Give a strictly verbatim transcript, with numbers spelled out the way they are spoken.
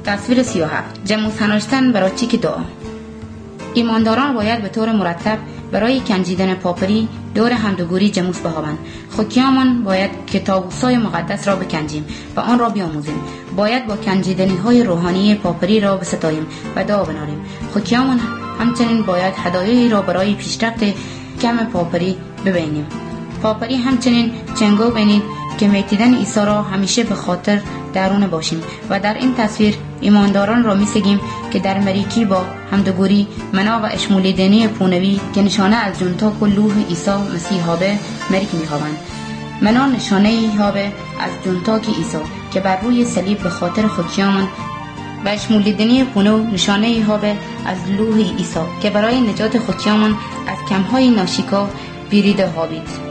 تصویر سی و هفت. جمع سنوشتن برای چیک دعا. ایمانداران باید به طور مرتب برای کنجیدن پاپری دور همدوگوری جموس بخوابند. خوکیامان باید کتابوسای مقدس را بکنجیم و آن را بیاموزیم. باید با کنجیدنی های روحانی پاپری را بستاییم و دعا بناریم. خوکیامان همچنین باید هدایایی را برای پیشرفت کم پاپری ببینیم. پاپری همچنین چنگو بینید که میتیدن عیسی را همیشه به خاطر درون باشیم و در این تصویر ایمانداران را میسگیم که در مریکی با همدوگوری منا و اشمولیدنی پونوی که نشانه از جونتاک و لوح عیسی مسیح هابه مریک میخوابند. منا نشانه ای هابه از جونتاک عیسی که بر روی صلیب به خاطر خوکیامان و اشمولیدنی پونو نشانه ای هابه از لوح عیسی که برای نجات خوکیامان از کمهای ناشیکا بیریده هابید.